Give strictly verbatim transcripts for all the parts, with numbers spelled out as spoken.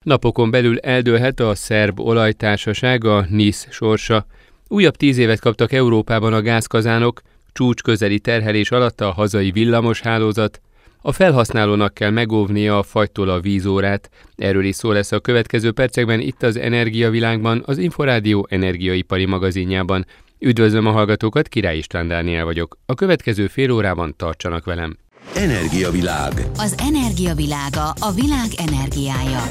Napokon belül eldőlhet a szerb olajtársaság, a NIS sorsa. Újabb tíz évet kaptak Európában a gázkazánok, csúcs közeli terhelés alatt a hazai villamoshálózat. A felhasználónak kell megóvnia a fagytól a vízórát. Erről is szó lesz a következő percekben itt az Energiavilágban, az Inforádió energiaipari magazinjában. Üdvözlöm a hallgatókat, Király István Dániel vagyok. A következő fél órában tartsanak velem. Energiavilág. Az energiavilága, a világ energiája.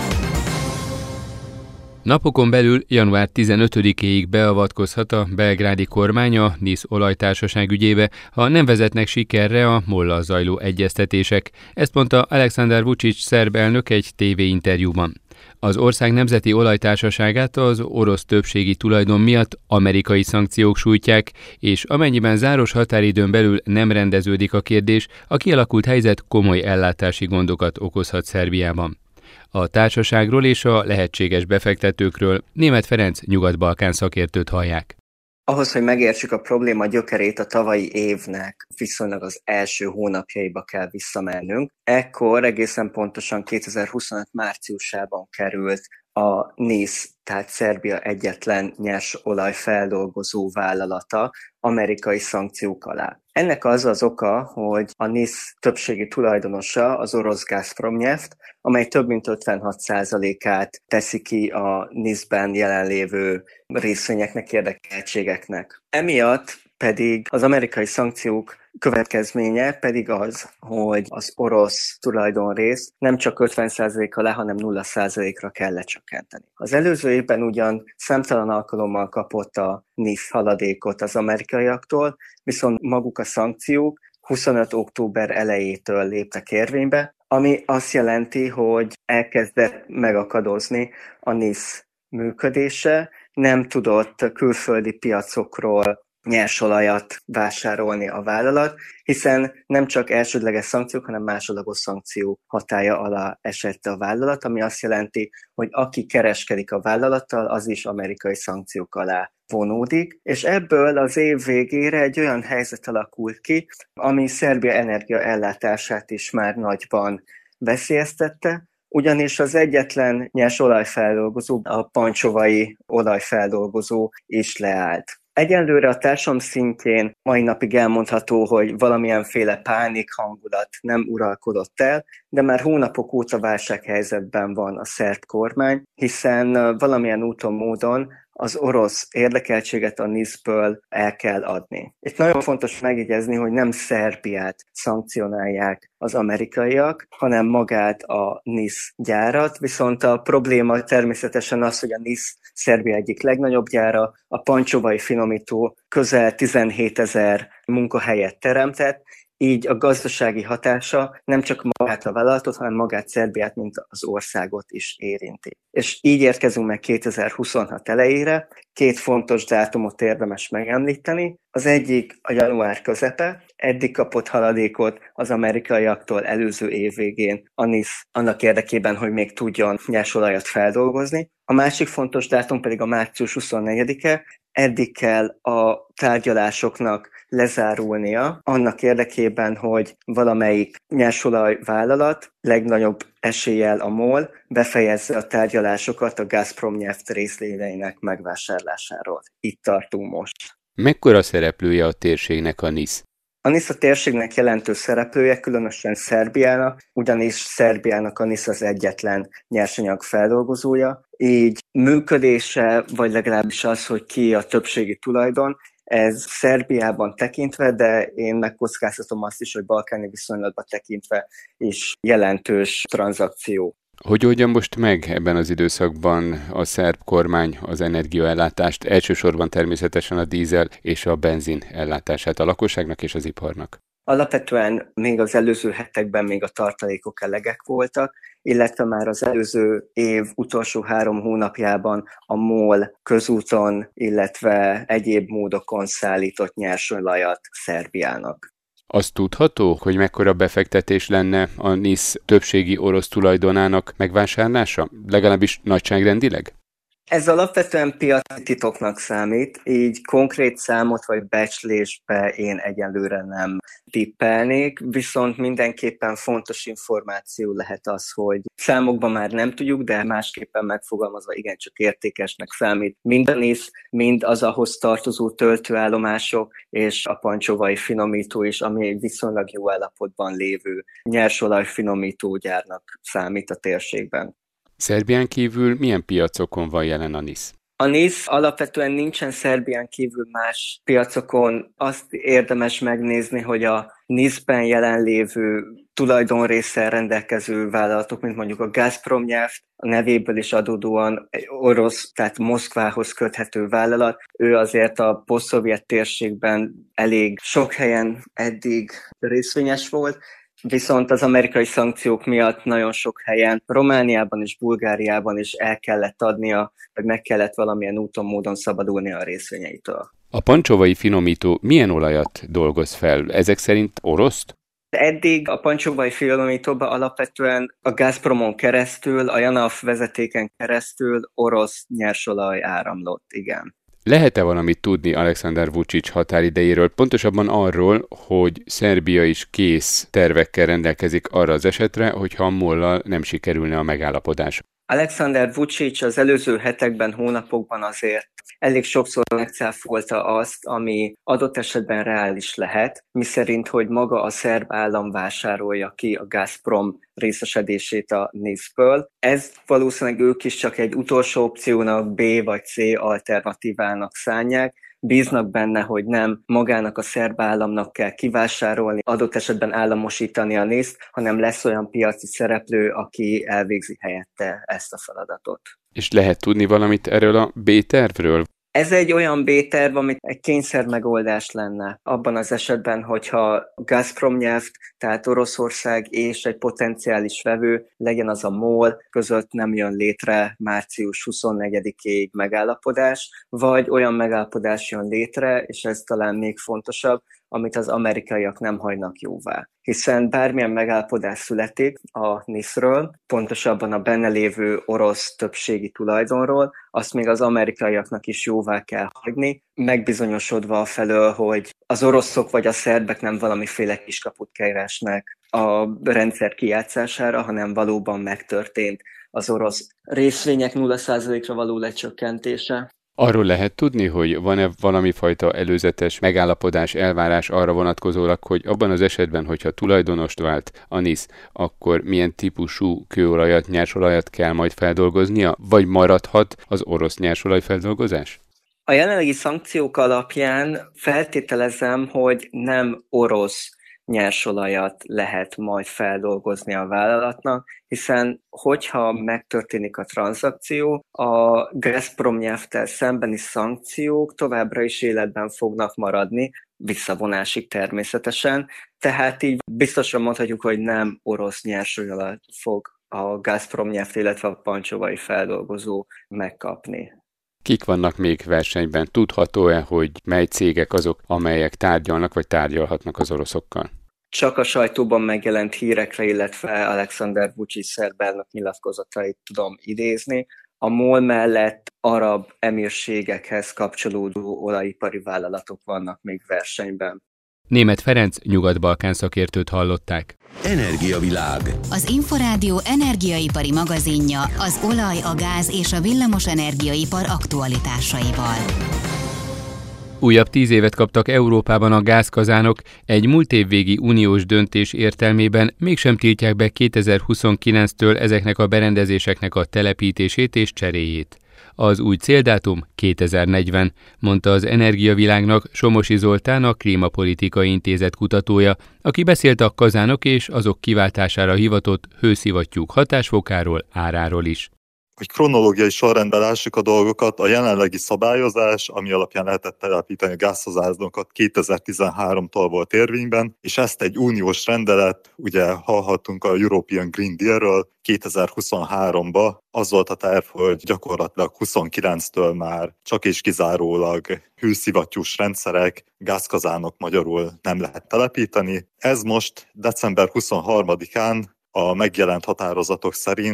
Napokon belül január tizenötödikéig beavatkozhat a belgrádi kormány a NIS olajtársaság ügyébe, ha nem vezetnek sikerre a mollal zajló egyeztetések. Ezt mondta Alexander Vučić szerb elnök egy tévéinterjúban. Az ország nemzeti olajtársaságát az orosz többségi tulajdon miatt amerikai szankciók sújtják, és amennyiben záros határidőn belül nem rendeződik a kérdés, a kialakult helyzet komoly ellátási gondokat okozhat Szerbiában. A társaságról és a lehetséges befektetőkről Németh Ferenc Nyugat-Balkán szakértőt hallják. Ahhoz, hogy megértsük a probléma gyökerét, a tavalyi évnek viszonylag az első hónapjaiba kell visszamennünk. Ekkor egészen pontosan kétezer-huszonöt márciusában került a NIS, tehát Szerbia egyetlen nyers olajfeldolgozó vállalata amerikai szankciók alá. Ennek az az oka, hogy a NIS többségi tulajdonosa az orosz Gazpromneft, amely több mint ötvenhat százalékát teszi ki a NIS-ben jelenlévő részvényeknek, érdekeltségeknek. Emiatt pedig az amerikai szankciók következménye pedig az, hogy az orosz tulajdonrészt nem csak ötven százaléka le, hanem nulla százalékra kell lecsökkenteni. Az előző évben ugyan számtalan alkalommal kapott a NIS haladékot az amerikaiaktól, viszont maguk a szankciók huszonöt október elejétől léptek érvénybe, ami azt jelenti, hogy elkezdett megakadozni a NIS működése, nem tudott külföldi piacokról nyersolajat vásárolni a vállalat, hiszen nem csak elsődleges szankciók, hanem másodlagos szankció hatálya alá esett a vállalat, ami azt jelenti, hogy aki kereskedik a vállalattal, az is amerikai szankciók alá vonódik, és ebből az év végére egy olyan helyzet alakult ki, ami Szerbia energiaellátását is már nagyban veszélyeztette, ugyanis az egyetlen nyers olajfeldolgozó, a pancsovai olajfeldolgozó is leállt. Egyelőre a társadalom szintjén mai napig elmondható, hogy valamilyenféle pánik hangulat nem uralkodott el, de már hónapok óta válsághelyzetben van a szerb kormány, hiszen valamilyen úton, módon az orosz érdekeltséget a NIS-ből el kell adni. Itt nagyon fontos megjegyezni, hogy nem Szerbiát szankcionálják az amerikaiak, hanem magát a NIS gyárat, viszont a probléma természetesen az, hogy a NIS Szerbia egyik legnagyobb gyára, a pancsovai finomító közel tizenhétezer munkahelyet teremtett, így a gazdasági hatása nem csak magát a vállalatot, hanem magát Szerbiát, mint az országot is érinti. És így érkezünk meg kétezer-huszonhat elejére. Két fontos dátumot érdemes megemlíteni. Az egyik a január közepe, eddig kapott haladékot az amerikaiaktól előző év végén a NIS annak érdekében, hogy még tudjon nyersolajat feldolgozni. A másik fontos dátum pedig a március huszonnegyedike, eddig kell a tárgyalásoknak lezárulnia annak érdekében, hogy valamelyik nyersolajvállalat, legnagyobb eséllyel a MOL, befejezze a tárgyalásokat a Gazpromneft részvényeinek megvásárlásáról. Itt tartunk most. Mekkora szereplője a térségnek a NIS? A NIS a térségnek jelentős szereplője, különösen Szerbiának, ugyanis Szerbiának a NIS az egyetlen nyersanyag feldolgozója, így működése, vagy legalábbis az, hogy ki a többségi tulajdon, ez Szerbiában tekintve, de én megkockáztatom azt is, hogy balkáni viszonylatban tekintve is jelentős tranzakció. Hogy oldja most meg ebben az időszakban a szerb kormány az energiaellátást, elsősorban természetesen a dízel és a benzin ellátását a lakosságnak és az iparnak? Alapvetően még az előző hetekben még a tartalékok elegek voltak, illetve már az előző év utolsó három hónapjában a MOL közúton, illetve egyéb módokon szállított nyersolajat Szerbiának. Az tudható, hogy mekkora befektetés lenne a NIS többségi orosz tulajdonának megvásárlása? Legalábbis nagyságrendileg? Ez alapvetően piaci titoknak számít, így konkrét számot vagy becslésbe én egyelőre nem tippelnék, viszont mindenképpen fontos információ lehet az, hogy számokban már nem tudjuk, de másképpen megfogalmazva igencsak értékesnek számít mind a NISZ, mind az ahhoz tartozó töltőállomások, és a pancsovai finomító is, ami egy viszonylag jó állapotban lévő nyersolaj finomító gyárnak számít a térségben. Szerbián kívül milyen piacokon van jelen a NISZ? A NISZ alapvetően nincsen Szerbián kívül más piacokon. Azt érdemes megnézni, hogy a NISZ-ben jelenlévő tulajdonrésszel rendelkező vállalatok, mint mondjuk a Gazprom Neft, a nevéből is adódóan egy orosz, tehát Moszkvához köthető vállalat. Ő azért a posztszovjet térségben elég sok helyen eddig részvényes volt, viszont az amerikai szankciók miatt nagyon sok helyen, Romániában és Bulgáriában is el kellett adnia, vagy meg kellett valamilyen úton, módon szabadulni a részvényeitől. A pancsovai finomító milyen olajat dolgoz fel? Ezek szerint oroszt? Eddig a pancsovai finomítóban alapvetően a Gazpromon keresztül, a Janaf vezetéken keresztül orosz nyersolaj áramlott, igen. Lehet-e valamit tudni Alexander Vučić határidejéről, pontosabban arról, hogy Szerbia is kész tervekkel rendelkezik arra az esetre, hogyha a MOL-lal nem sikerülne a megállapodás? Alexander Vučić az előző hetekben, hónapokban azért elég sokszor megcáfolta azt, ami adott esetben reális lehet, miszerint, hogy maga a szerb állam vásárolja ki a Gazprom részesedését a NISZ-ből. Ez valószínűleg ők is csak egy utolsó opciónak, B vagy C alternatívának szánják. Bíznak benne, hogy nem magának a szerb államnak kell kivásárolni, adott esetben államosítani a NISZ-t, hanem lesz olyan piaci szereplő, aki elvégzi helyette ezt a feladatot. És lehet tudni valamit erről a B-tervről? Ez egy olyan B-terv, amit egy kényszer megoldás lenne. Abban az esetben, hogyha Gazprom Neft, tehát Oroszország és egy potenciális vevő, legyen az a MOL, között nem jön létre március huszonnegyedikéig megállapodás, vagy olyan megállapodás jön létre, és ez talán még fontosabb, amit az amerikaiak nem hagynak jóvá. Hiszen bármilyen megállapodás születik a NISZ-ről, pontosabban a benne lévő orosz többségi tulajdonról, azt még az amerikaiaknak is jóvá kell hagyni, megbizonyosodva afelől, hogy az oroszok vagy a szerbek nem valamiféle kiskaput keresnek a rendszer kijátszására, hanem valóban megtörtént az orosz részvények nulla százalékra való lecsökkentése. Arról lehet tudni, hogy van-e valami fajta előzetes megállapodás, elvárás arra vonatkozólag, hogy abban az esetben, hogyha tulajdonost vált a NISZ, akkor milyen típusú kőolajat, nyersolajat kell majd feldolgoznia, vagy maradhat az orosz nyersolajfeldolgozás? A jelenlegi szankciók alapján feltételezem, hogy nem orosz nyersolajat lehet majd feldolgozni a vállalatnak, hiszen hogyha megtörténik a tranzakció, a Gazprom Nefttel szembeni szankciók továbbra is életben fognak maradni, visszavonásig természetesen, tehát így biztosan mondhatjuk, hogy nem orosz nyersolajat fog a Gazprom Neft, illetve a pancsovai feldolgozó megkapni. Kik vannak még versenyben? Tudható-e, hogy mely cégek azok, amelyek tárgyalnak vagy tárgyalhatnak az oroszokkal? Csak a sajtóban megjelent hírekre, illetve Alexander Vučić szerb elnök nyilatkozatait tudom idézni. A MOL mellett arab emírségekhez kapcsolódó olajipari vállalatok vannak még versenyben. Németh Ferenc Nyugat-Balkán szakértőt hallották. Energiavilág. Az Inforádió energiaipari magazinja az olaj, a gáz és a villamos energiaipar aktualitásaival. Újabb tíz évet kaptak Európában a gázkazánok, egy múlt évvégi uniós döntés értelmében mégsem tiltják be kétezer-huszonkilenctől ezeknek a berendezéseknek a telepítését és cseréjét. Az új céldátum kétezer-negyven, mondta az Energiavilágnak Somosi Zoltán, a Klímapolitikai Intézet kutatója, aki beszélt a kazánok és azok kiváltására hivatott hőszivattyúk hatásfokáról, áráról is. Hogy kronológiai sorrendben lássuk a dolgokat, a jelenlegi szabályozás, ami alapján lehetett telepíteni a gázkazanokat, kétezer-tizenháromtól volt érvényben, és ezt egy uniós rendelet, ugye hallhattunk a European Green Deal-ről, kétezer-huszonháromban az volt a terv, hogy gyakorlatilag huszonkilenctől már csak és kizárólag hőszivattyús rendszerek, gázkazánok magyarul nem lehet telepíteni. Ez most december huszonharmadikán a megjelent határozatok szerint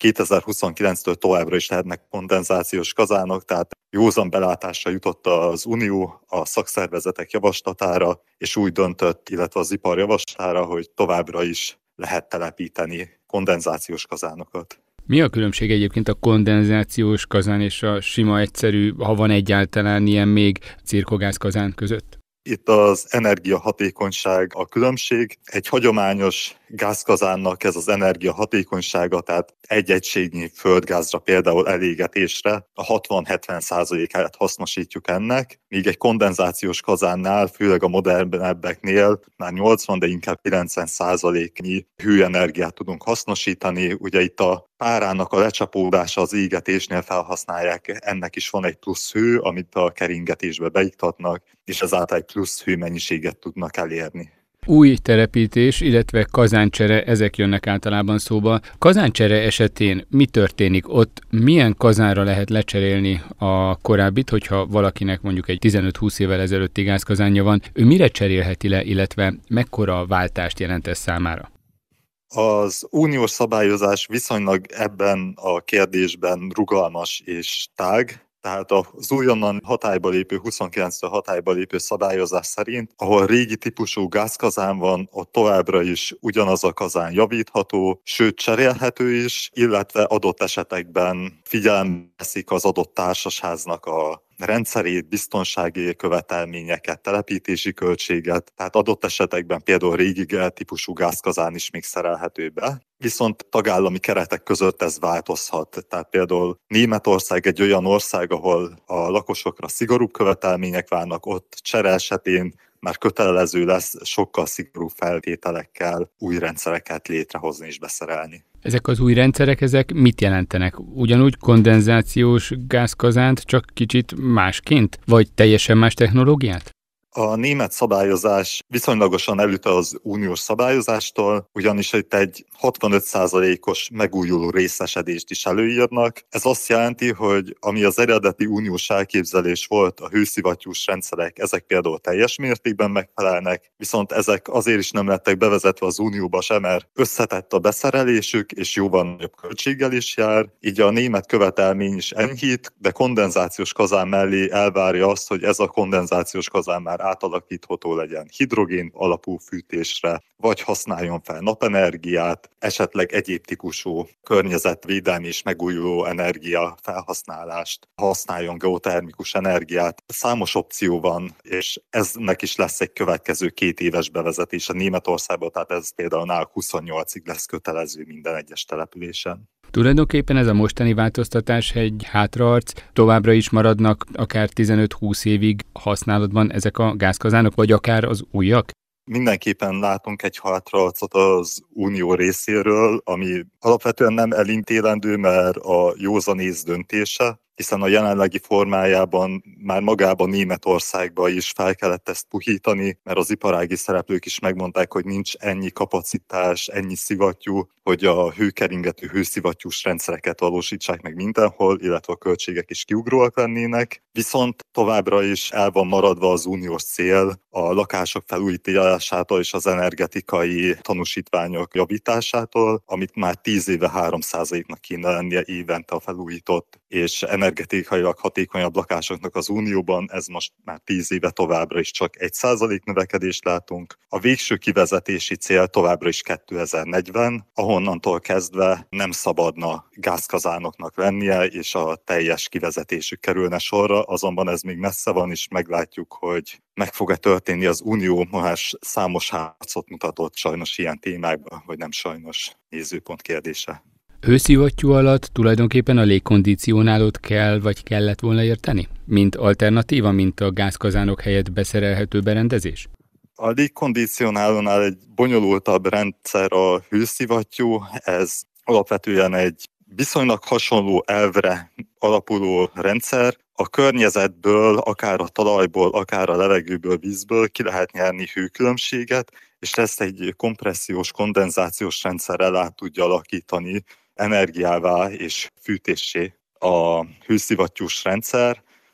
kétezer-huszonkilenctől továbbra is lehetnek kondenzációs kazánok, tehát józan belátásra jutott az Unió a szakszervezetek javaslatára, és úgy döntött, illetve az ipar javaslatára, hogy továbbra is lehet telepíteni kondenzációs kazánokat. Mi a különbség egyébként a kondenzációs kazán és a sima egyszerű, ha van egyáltalán ilyen még cirkogázkazán között? Itt az energiahatékonyság a különbség. Egy hagyományos gázkazánnak ez az energiahatékonysága, tehát egy egységnyi földgázra például elégetésre a hatvan-hetven százalékát hasznosítjuk ennek, míg egy kondenzációs kazánnál, főleg a modernebbeknél már nyolcvan, de inkább kilencven százaléknyi hőenergiát tudunk hasznosítani. Ugye itt a párának a lecsapódása az égetésnél felhasználják, ennek is van egy plusz hő, amit a keringetésbe beiktatnak, és ezáltal egy plusz hőmennyiséget tudnak elérni. Új telepítés, illetve kazáncsere, ezek jönnek általában szóba. Kazáncsere esetén mi történik ott? Milyen kazánra lehet lecserélni a korábbit, hogyha valakinek mondjuk egy tizenöt-húsz évvel ezelőtti gázkazánja van, ő mire cserélheti le, illetve mekkora váltást jelent ez számára? Az uniós szabályozás viszonylag ebben a kérdésben rugalmas és tág, tehát az újonnan hatályba lépő, huszonkilenctől hatályba lépő szabályozás szerint, ahol régi típusú gázkazán van, ott továbbra is ugyanaz a kazán javítható, sőt cserélhető is, illetve adott esetekben figyelembe veszik az adott társasháznak a rendszerét, biztonsági követelményeket, telepítési költséget, tehát adott esetekben például régi típusú gázkazán is még szerelhető be. Viszont tagállami keretek között ez változhat. Tehát például Németország egy olyan ország, ahol a lakosokra szigorúbb követelmények várnak, ott csere esetén már kötelező lesz sokkal szigorúbb feltételekkel új rendszereket létrehozni és beszerelni. Ezek az új rendszerek, ezek mit jelentenek? Ugyanúgy kondenzációs gázkazánt, csak kicsit másként? Vagy teljesen más technológiát? A német szabályozás viszonylagosan elüt az uniós szabályozástól, ugyanis itt egy hatvanöt százalékos megújuló részesedést is előírnak. Ez azt jelenti, hogy ami az eredeti uniós elképzelés volt, a hőszivattyús rendszerek, ezek például teljes mértékben megfelelnek, viszont ezek azért is nem lettek bevezetve az unióba sem, mert összetett a beszerelésük, és jóval nagyobb költséggel is jár. Így a német követelmény is enyhít, de kondenzációs kazán mellé elvárja azt, hogy ez a kondenzációs kazán már átalakítható legyen hidrogén alapú fűtésre, vagy használjon fel napenergiát, esetleg egyéb típusú környezetvédelmi és megújuló energia felhasználást, használjon geotermikus energiát. Számos opció van, és eznek is lesz egy következő két éves bevezetés a Németországban, tehát ez például náluk huszonnyolcig lesz kötelező minden egyes településen. Tulajdonképpen ez a mostani változtatás egy hátraarc, továbbra is maradnak akár tizenöt-húsz évig használatban ezek a gázkazánok, vagy akár az újak? Mindenképpen látunk egy hátraarcot az unió részéről, ami alapvetően nem elintélendő, mert a józanész döntése, hiszen a jelenlegi formájában már magában Németországban is fel kellett ezt puhítani, mert az iparági szereplők is megmondták, hogy nincs ennyi kapacitás, ennyi szivattyú, hogy a hőkeringető hőszivattyús rendszereket valósítsák meg mindenhol, illetve a költségek is kiugróak lennének. Viszont továbbra is el van maradva az uniós cél a lakások felújításától és az energetikai tanúsítványok javításától, amit már tíz éve három százaléknak kéne lennie évente a felújított és energetikailag hatékonyabb lakásoknak az unióban, ez most már tíz éve továbbra is csak egy százalék növekedést látunk. A végső kivezetési cél továbbra is kétezer-negyven, ahonnantól kezdve nem szabadna gázkazánoknak lennie, és a teljes kivezetésük kerülne sorra, azonban ez még messze van, és meglátjuk, hogy meg fog-e történni. Az unió most számos harcot mutatott sajnos ilyen témákban, vagy nem sajnos, nézőpont kérdése. Hőszivattyú alatt tulajdonképpen a légkondicionálót kell, vagy kellett volna érteni? Mint alternatíva, mint a gázkazánok helyett beszerelhető berendezés? A légkondicionálónál egy bonyolultabb rendszer a hőszivattyú, ez alapvetően egy viszonylag hasonló elvre alapuló rendszer. A környezetből, akár a talajból, akár a levegőből, vízből ki lehet nyerni hőkülönbséget, és ezt egy kompressziós, kondenzációs rendszerrel át tudja alakítani energiává és fűtéssé a hőszivattyús rendszer,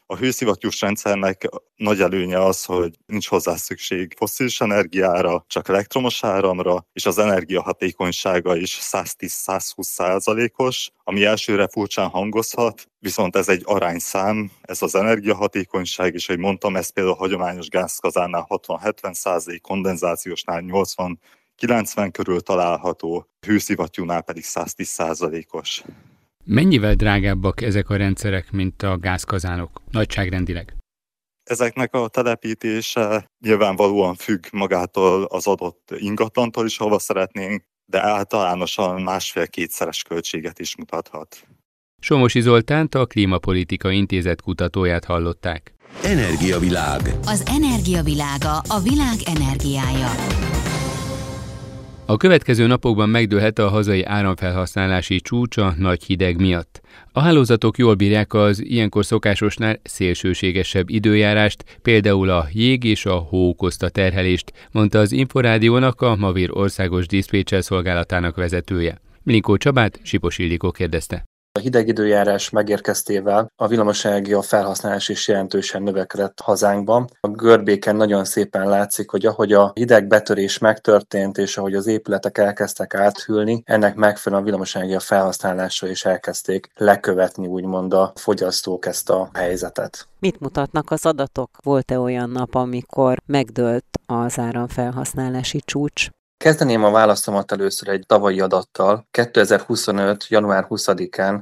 A hőszivattyús rendszernek nagy előnye az, hogy nincs hozzá szükség fosszilis energiára, csak elektromos áramra, és az energiahatékonysága is száztíz-százhúsz százalékos, ami elsőre furcsán hangozhat, viszont ez egy arányszám, ez az energiahatékonyság, és ahogy mondtam, ez például a hagyományos gázkazánnál hatvan-hetven százalék, kondenzációsnál nyolcvan-kilencven körül található, hőszivattyúnál pedig száztíz százalékos. Mennyivel drágábbak ezek a rendszerek, mint a gázkazánok, nagyságrendileg? Ezeknek a telepítése nyilvánvalóan függ magától az adott ingatlantól is, hova szeretnénk, de általánosan másfél-kétszeres költséget is mutathat. Somosi Zoltánt, a Klímapolitika Intézet kutatóját hallották. Energiavilág. Az energiavilága, a világ energiája. A következő napokban megdőlhet a hazai áramfelhasználási csúcs a nagy hideg miatt. A hálózatok jól bírják az ilyenkor szokásosnál szélsőségesebb időjárást, például a jég és a hó okozta terhelést, mondta az Inforádiónak a Mavir országos diszpécser szolgálatának vezetője. Milinkó Csabát Sipos Ildikó kérdezte. A hideg időjárás megérkeztével a villamosenergia felhasználás is jelentősen növekedett hazánkban. A görbéken nagyon szépen látszik, hogy ahogy a hideg betörés megtörtént, és ahogy az épületek elkezdtek áthűlni, ennek megfelelően a villamosenergia felhasználásra is elkezdték lekövetni, úgymond a fogyasztók ezt a helyzetet. Mit mutatnak az adatok? Volt-e olyan nap, amikor megdőlt az áramfelhasználási csúcs? Kezdeném a válaszomat először egy tavalyi adattal. kétezer-huszonöt. január huszadikán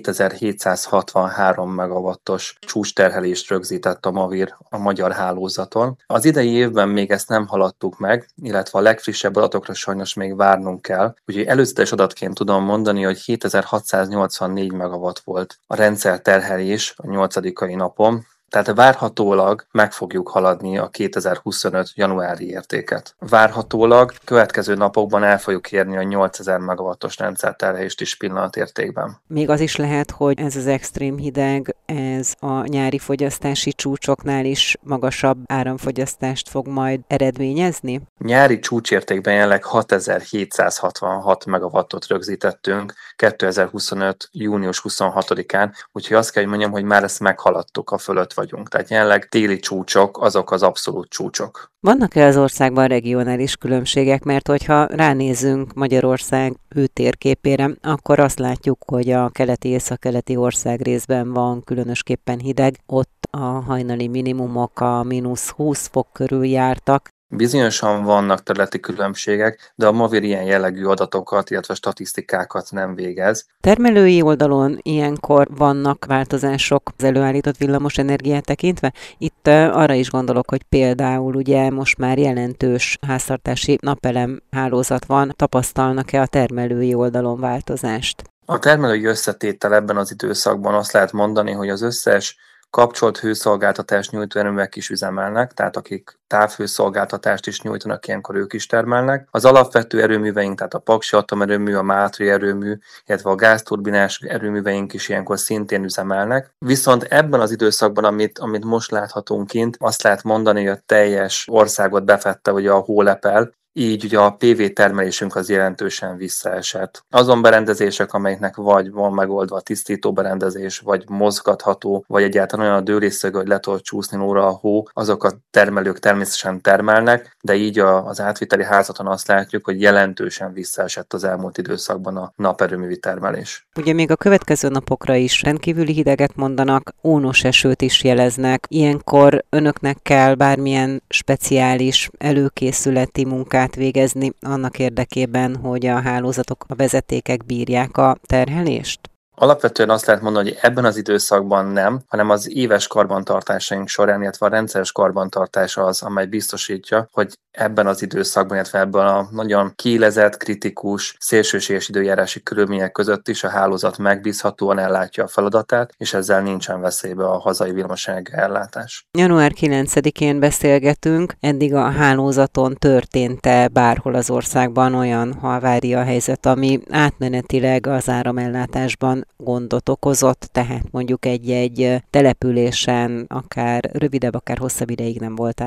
hétezer-hétszázhatvanhárom megawattos csúcsterhelést rögzített a Mavir a magyar hálózaton. Az idei évben még ezt nem haladtuk meg, illetve a legfrissebb adatokra sajnos még várnunk kell. Úgyhogy előzetes adatként tudom mondani, hogy hétezer-hatszáznyolcvannégy megawatt volt a rendszerterhelés a nyolcadikai napon. Tehát várhatólag meg fogjuk haladni a kétezer-huszonöt. januári értéket. Várhatólag következő napokban el fogjuk érni a nyolcezer megawattos rendszerterhelést is pillanatértékben. Még az is lehet, hogy ez az extrém hideg, ez a nyári fogyasztási csúcsoknál is magasabb áramfogyasztást fog majd eredményezni? Nyári csúcsértékben jelenleg hatezer-hétszázhatvanhat megawattot rögzítettünk kétezer-huszonöt. június huszonhatodikán, úgyhogy azt kell, hogy mondjam, hogy már ezt meghaladtuk, a fölött vagyunk. Tehát jelenleg téli csúcsok, azok az abszolút csúcsok. Vannak-e az országban regionális különbségek? Mert hogyha ránézünk Magyarország hőtérképére, akkor azt látjuk, hogy a keleti északkeleti ország részben van különösképpen hideg. Ott a hajnali minimumok a mínusz húsz fok körül jártak. Bizonyosan vannak területi különbségek, de a Mavir ilyen jellegű adatokat, illetve statisztikákat nem végez. Termelői oldalon ilyenkor vannak változások az előállított villamos energiát tekintve. Itt arra is gondolok, hogy például ugye most már jelentős háztartási napelem hálózat van. Tapasztalnak-e a termelői oldalon változást? A termelői összetétel ebben az időszakban azt lehet mondani, hogy az összes kapcsolt hőszolgáltatást nyújtó erőművek is üzemelnek, tehát akik távhőszolgáltatást is nyújtanak, ilyenkor ők is termelnek. Az alapvető erőműveink, tehát a Paksi atomerőmű, a Mátri erőmű, illetve a gázturbinás erőműveink is ilyenkor szintén üzemelnek. Viszont ebben az időszakban, amit, amit most láthatunk kint, azt lehet mondani, hogy a teljes országot befette ugye a hólepel, így ugye a pé vé termelésünk az jelentősen visszaesett. Azon berendezések, amelyeknek vagy van megoldva a tisztító berendezés, vagy mozgatható, vagy egyáltalán olyan a dőlésszög, hogy le tud csúszni nóra a hó, azok a termelők természetesen termelnek, de így az átviteli házaton azt látjuk, hogy jelentősen visszaesett az elmúlt időszakban a naperőművi termelés. Ugye még a következő napokra is rendkívüli hideget mondanak, ónos esőt is jeleznek. Ilyenkor önöknek kell bármilyen speciális előkészületi munkát végezni annak érdekében, hogy a hálózatok, a vezetékek bírják a terhelést? Alapvetően azt lehet mondani, hogy ebben az időszakban nem, hanem az éves karbantartásaink során, illetve a rendszeres karbantartása az, amely biztosítja, hogy ebben az időszakban, illetve ebben a nagyon kiélezett, kritikus, szélsőséges időjárási körülmények között is a hálózat megbízhatóan ellátja a feladatát, és ezzel nincsen veszélybe a hazai villamosenergia ellátás. január kilencedikén beszélgetünk, eddig a hálózaton történt-e bárhol az országban olyan havária helyzet, ami átmenetileg az áramellátásban gondot okozott, tehát mondjuk egy-egy településen akár rövidebb, akár hosszabb ideig nem volt áram?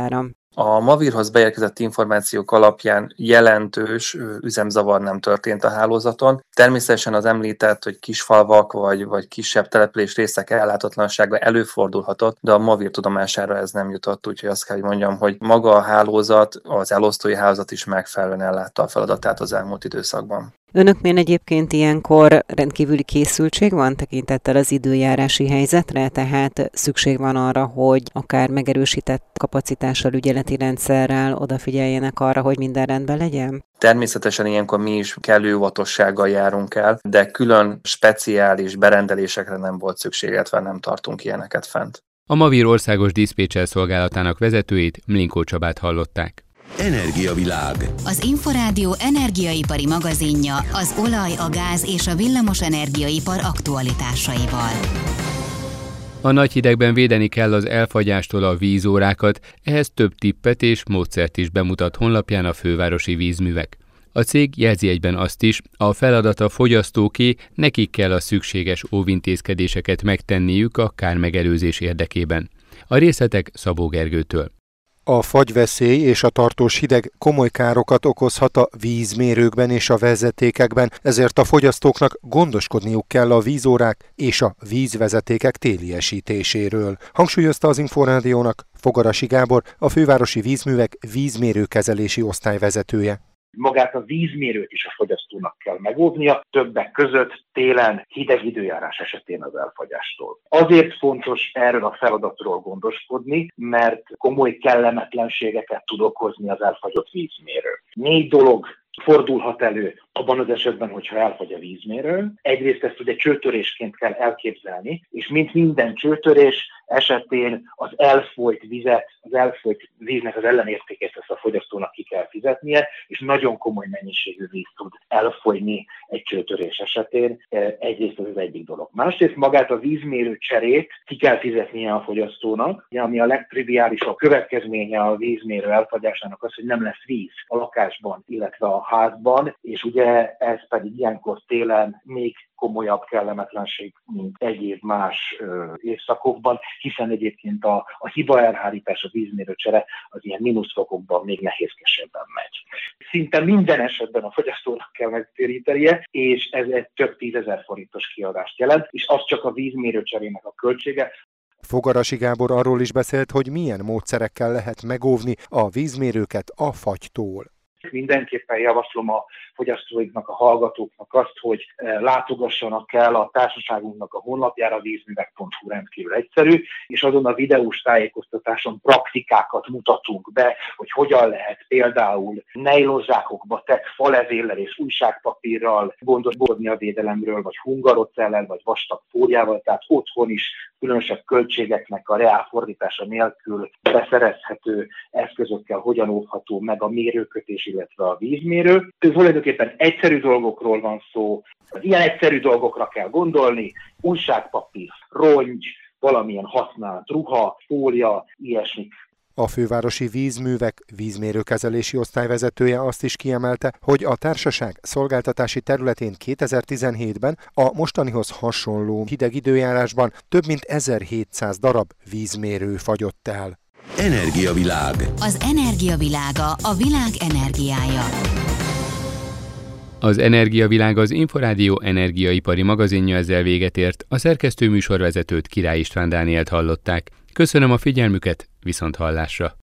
A Mavírhoz beérkezett információk alapján jelentős üzemzavar nem történt a hálózaton. Természetesen az említett, hogy kisfalvak vagy, vagy kisebb település részek ellátatlansága előfordulhatott, de a Mavír tudomására ez nem jutott, úgyhogy azt kell, hogy mondjam, hogy maga a hálózat, az elosztói hálózat is megfelelően ellátta a feladatát az elmúlt időszakban. Önöknél egyébként ilyenkor rendkívüli készültség van tekintettel az időjárási helyzetre, tehát szükség van arra, hogy akár megerősített kapacitással, ügyeleti rendszerrel odafigyeljenek arra, hogy minden rendben legyen? Természetesen ilyenkor mi is kellő óvatossággal járunk el, de külön speciális berendelésekre nem volt szükség, illetve nem tartunk ilyeneket fent. A Mavír országos diszpécser szolgálatának vezetőjét, Mlinkó Csabát hallották. Energiavilág. Az Inforádió energiaipari magazinja az olaj, a gáz és a villamos energiaipar aktualitásaival. A nagy hidegben védeni kell az elfagyástól a vízórákat, ehhez több tippet és módszert is bemutat honlapján a Fővárosi Vízművek. A cég jelzi egyben azt is, a feladat a fogyasztóké, nekik kell a szükséges óvintézkedéseket megtenniük a kármegelőzés érdekében. A részletek Szabó Gergőtől. A fagyveszély és a tartós hideg komoly károkat okozhat a vízmérőkben és a vezetékekben, ezért a fogyasztóknak gondoskodniuk kell a vízórák és a vízvezetékek téliesítéséről. Hangsúlyozta az Inforádiónak Fogarasi Gábor, a Fővárosi Vízművek vízmérőkezelési osztályvezetője. Magát a vízmérőt is a fogyasztónak kell megóvnia, többek között télen hideg időjárás esetén az elfagyástól. Azért fontos erről a feladatról gondoskodni, mert komoly kellemetlenségeket tud okozni az elfagyott vízmérő. Négy dolog fordulhat elő abban az esetben, hogyha elfagy a vízmérő. Egyrészt ezt ugye csőtörésként kell elképzelni, és mint minden csőtörés esetén az elfolyt vizet, az elfolyt víznek az ellenértékét ezt a fogyasztónak ki kell fizetnie, és nagyon komoly mennyiségű víz tud elfolyni egy csőtörés esetén. Egyrészt ez az egyik dolog. Másrészt magát a vízmérő cserét ki kell fizetnie a fogyasztónak, ami a legtriviálisabb következménye a vízmérő elfagyásának az, hogy nem lesz víz a lakásban, illetve a házban, és ugye ez pedig ilyenkor télen még komolyabb kellemetlenség, mint egyéb más ö, évszakokban, hiszen egyébként a, a hiba elhárítás, a vízmérőcsere az ilyen mínuszfokokban még nehézkesebben megy. Szinte minden esetben a fogyasztónak kell megtérítenie, és ez egy több tízezer forintos kiadást jelent, és az csak a vízmérőcserének a költsége. Fogarasi Gábor arról is beszélt, hogy milyen módszerekkel lehet megóvni a vízmérőket a fagytól. Mindenképpen javaslom a fogyasztóiknak, a hallgatóknak azt, hogy látogassanak el a társaságunknak a honlapjára, vízművek pont hu, rendkívül egyszerű, és azon a videós tájékoztatáson praktikákat mutatunk be, hogy hogyan lehet például nejlonzsákokba tett falevéllel és újságpapírral gondoskodni a védelemről, vagy hungarocellel, vagy vastag fóliával, tehát otthon is különösebb költségeknek a reál fordítása nélkül beszerezhető eszközökkel hogyan óvható meg a mérőkötés, illetve a vízmérő. Tulajdonképpen egyszerű dolgokról van szó, az ilyen egyszerű dolgokra kell gondolni, újságpapír, rongy, valamilyen használt ruha, fólia, ilyesmi. A Fővárosi Vízművek vízmérőkezelési osztályvezetője azt is kiemelte, hogy a társaság szolgáltatási területén kétezer-tizenhétben a mostanihoz hasonló hideg időjárásban több mint ezerhétszáz darab vízmérő fagyott el. Energiavilág. Az energiavilága a világ energiája. Az Energiavilág az Inforádió energiaipari magazinja ezzel véget ért. A szerkesztő műsorvezetőt, Király István Dánielt hallották. Köszönöm a figyelmüket, viszont hallásra!